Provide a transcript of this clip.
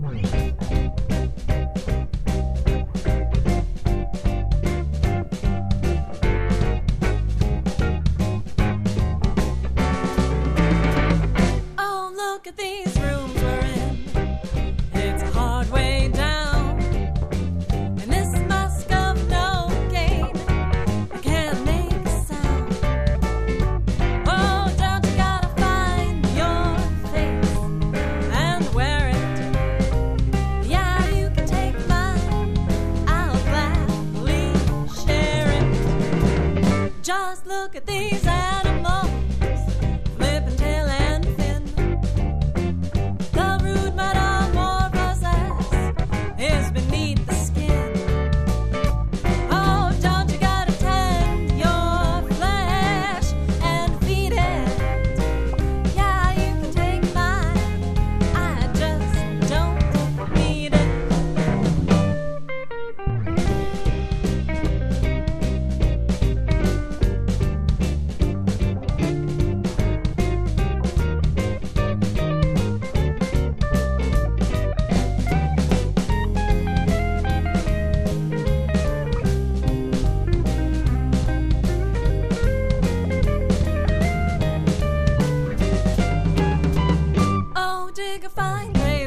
Oh, look at these rooms we're in. It's a hard way down. And this mask of no gain, I can't make a sound. Oh, don't you gotta find your face and wear it? Yeah, you can take mine, I'll gladly share it. Just look at these animals, flipping tail and fin. The rude metamorphosis is beneath the skin. Oh, don't you gotta tend your flesh and feed it? Yeah, you can take mine, I just don't need it. Oh, dig a fine grave.